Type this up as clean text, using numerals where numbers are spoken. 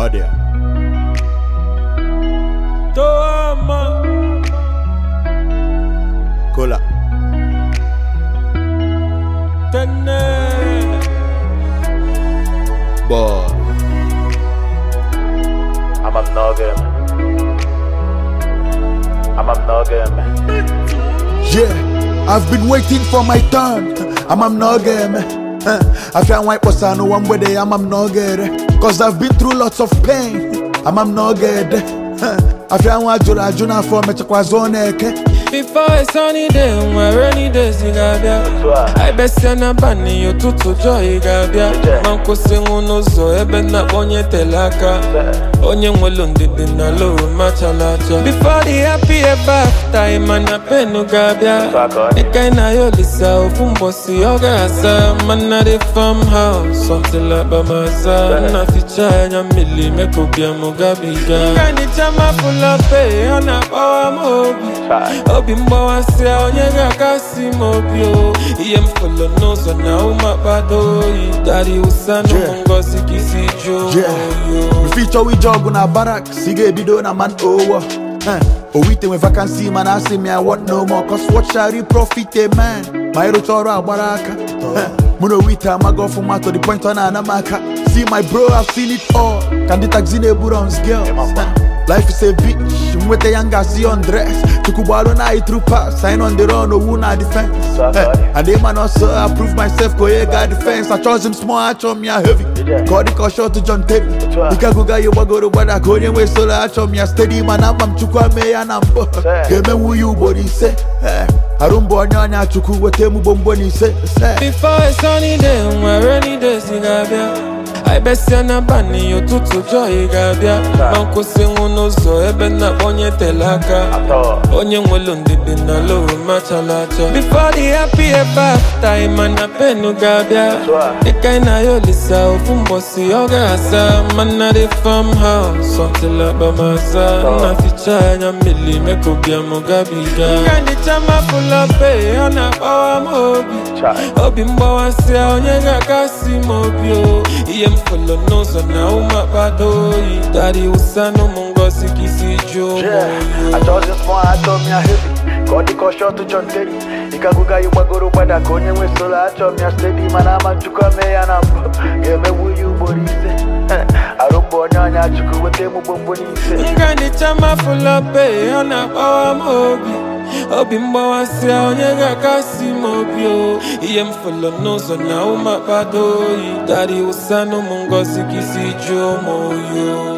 Audio. Toma. Cola. Tene. Boy. I'm a noggin. Yeah, I've been waiting for my turn. I'm not game. I feel like was I know one way I'm not good. Cause I've been through lots of pain. I'm not good. I feel like Juna for me to zone. Before a sunny day, when rainy days you got I best send a bunny you to joy gabia. Manko singu no so eben na onye telaka. Onye mwelunde dina low machalacha. Before the happy ever time and a penu gabia. Eka na yo lisa ufumbosi ogasa. Man na the farmhouse something like bamaza. Na ficha ya mili meko bia mugabiga. Ngani chama full of pay on a power mobi. Bimbo wasia onyega kasi mobio iye mfolo nozo na umabado Dari usano mungosi kisi jo We feature we job na barak sige bido na man over Owite when vacancy man I say me I want no more Cause what shall we profit a man My rotoro abaraka Muno wita mago from to the point on anamaka See my bro I've seen it all Can the taxi ne buron's girls Life is a bitch, with the young guys on dress. To Kubalo na through pass, sign on the run, no one defense. And they man also approve myself, go God defense. I chose him small, I chose me a heavy. Call the call short to John Terry. Ikaguga you go to Bada, go away solo, I chose me a steady man. I'm Chukwa me and I'm Game who you body say. I don't born on Chuku, what temu bomboni say. Before a sunny day, when rainy days you got I best send a bunny you to joy gabia. Manko singu no so eben na onye telaka. Onye mwelunde dina low machalacha. Before the happy ever time and a penu gabia. Eka na yo lisa ufumbosi ogasa. Man na the farmhouse something like bamaza. Na ficha ya mili meko bia mugabiga. Ngani chama full of pay on a power mobi. Obimbo wasia onyega kasi mobio iye mfolo nozo na umabado Dari usano mungosi kisi jo I told this one, I told me a heavy Call the call short to John Terry Ikaguga you bagoro bada konye we solo I told me a steady man I'm chuka me and I'm Game who you body say I don't born on ya chuku with them bomboni say Ngani chama full of pay on a power mobi Obimbo wasia onyega kasi mobio iye mfolo nozo na umabado Dari usano mungosi kisi jo moyo